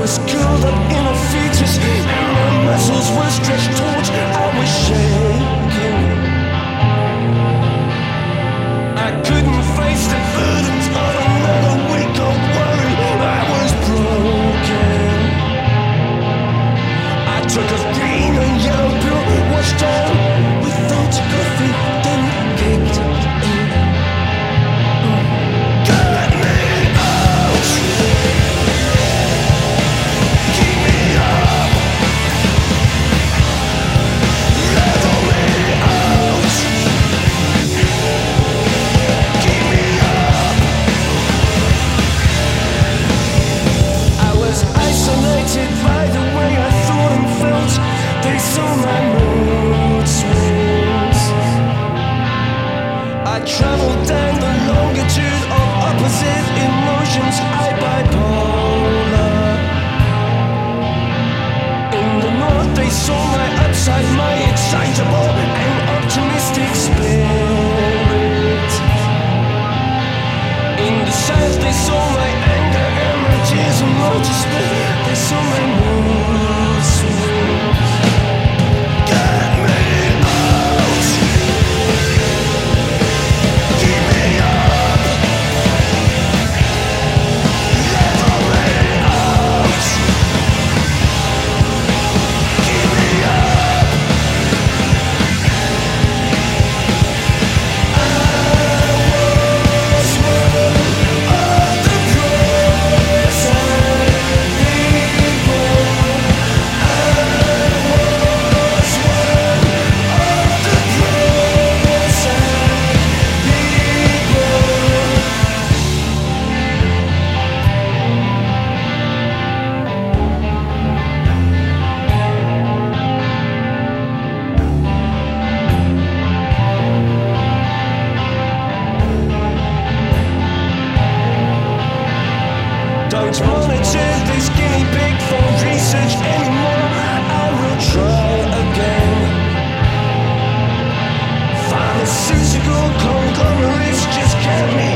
was curled up in a fetus, and my muscles were stretched towards. I was shaking. I couldn't face the burdens of another week of worry. I was broken. I took a green and yellow pill, washed down with photography, then kicked in. Get me out. Keep me up. Level me out. Keep me up. I was isolated by the way I thought and felt. They saw my mood swings. I traveled down the longitude of opposite emotions. I bipolar. In the north they saw my upside, my excitable and optimistic spirit. In the south they saw my anger and my tears and motor split. They saw my mood swings. Get me out. Keep me up. Level me out. Keep me up. I was one of the present people. I was one of the present people. Don't monitor this guinea pig for research anymore. I will try again. Pharmaceutical conglomerates just can't me